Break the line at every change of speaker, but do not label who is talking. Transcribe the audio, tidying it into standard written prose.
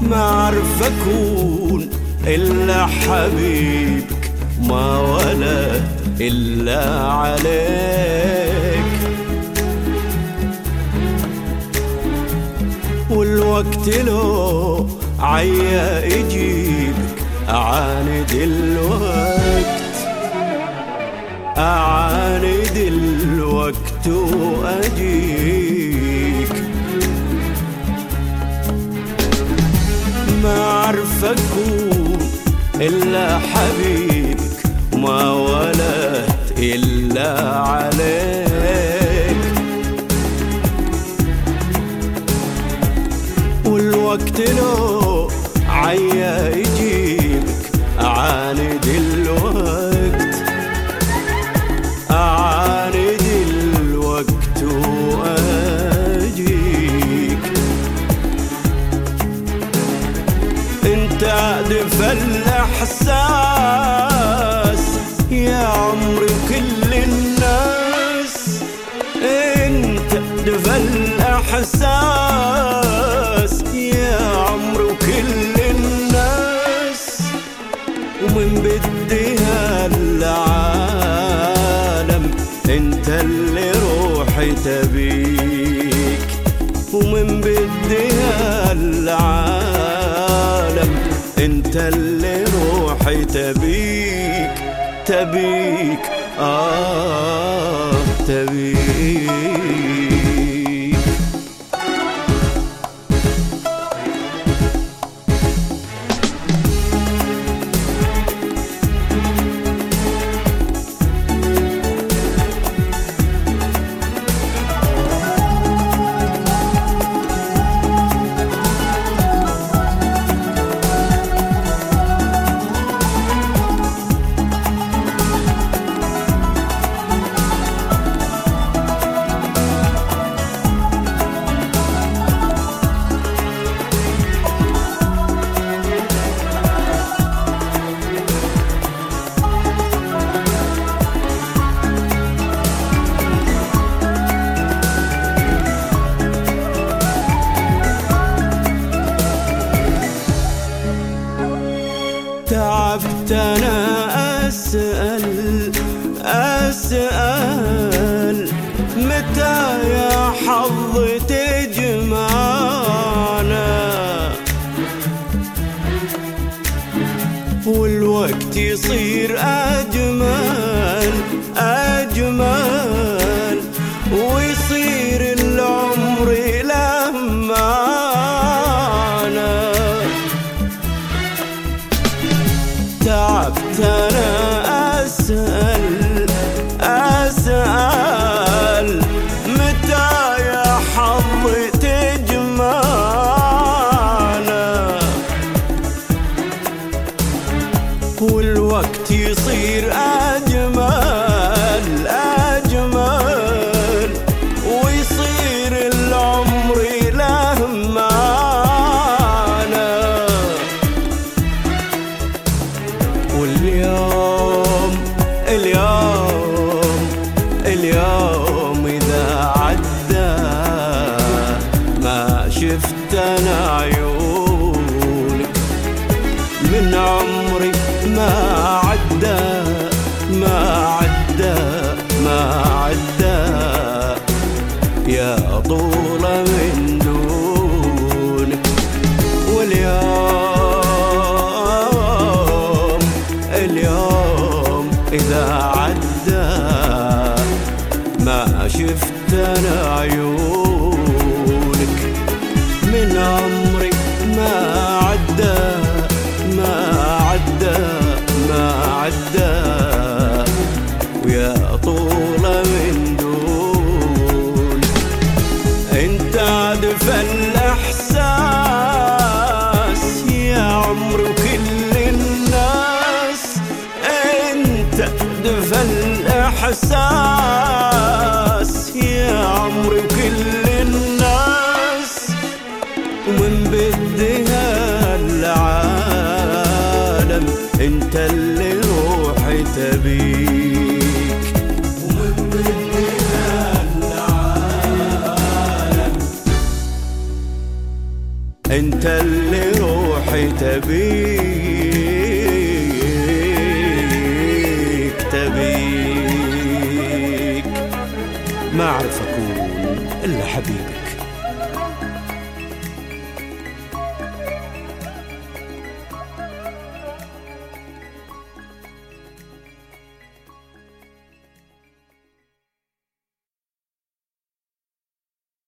ما عرف أكون إلا حبيبك، ما ولد إلا عليك. والوقت لو عيا يجيبك أعاند الوقت، أعاند الوقت وأجيك. ما عرف أكون إلا حبيبك، ما ولدت إلا عليك. والوقت لو عيا يجيبك أعاند الوقت، أعاند الوقت وأجيك. انت دفى الإحساس يا عمري كل الناس، انت دفى الإحساس يا عمري كل الناس. ومن بديها العالم انت اللي روحي تبيك، ومن بديها العالم انت اللي روحي تبيك، تبيك تبيك. تعبت أنا أسأل متى يا حظ تجمعنا، والوقت يصير أجمل أجمل، ويصير العمر له معنا. تعبت أنا أسأل متى يا حظ تجمعنا، والوقت يصير أجمل أجمل، ويصير العمر له معنا. واليوم اليوم إذا عدى ما شفت أنا عيونك، من عمري ما عدى ما عدى ما عدى يا طول من دونك. واليوم إذا عدى ما شفت أنا عيونك، من عمري ما انت اللي روحي تبيك، ما اعرف اكون الا حبيبك.